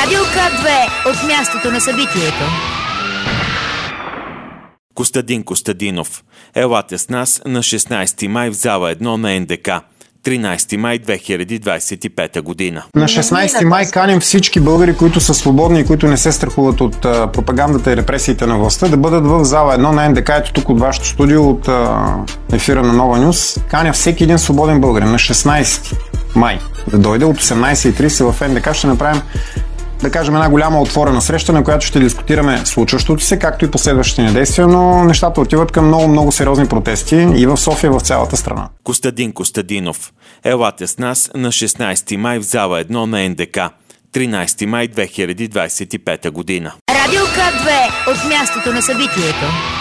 Радио К2 от мястото на събитието. Костадин Костадинов. Елате с нас на 16 май в зала 1 на НДК. 13 май 2025 година. На 16 май каним всички българи, които са свободни и които не се страхуват от пропагандата и репресиите на властта, да бъдат в зала 1 на НДК, ето тук от вашето студио, от ефира на Нова Нюс. Каня всеки един свободен българин на 16 май да дойде от 18:30 в НДК. Ще направим, да кажем, една голяма отворена среща, на която ще дискутираме случващото се, както и последващите ни действия, но нещата отиват към много сериозни протести и в София, в цялата страна. Костадин Костадинов. Елате с нас на 16 май в зала 1 на НДК. 13 май 2025 година. Радио К2 от мястото на събитието.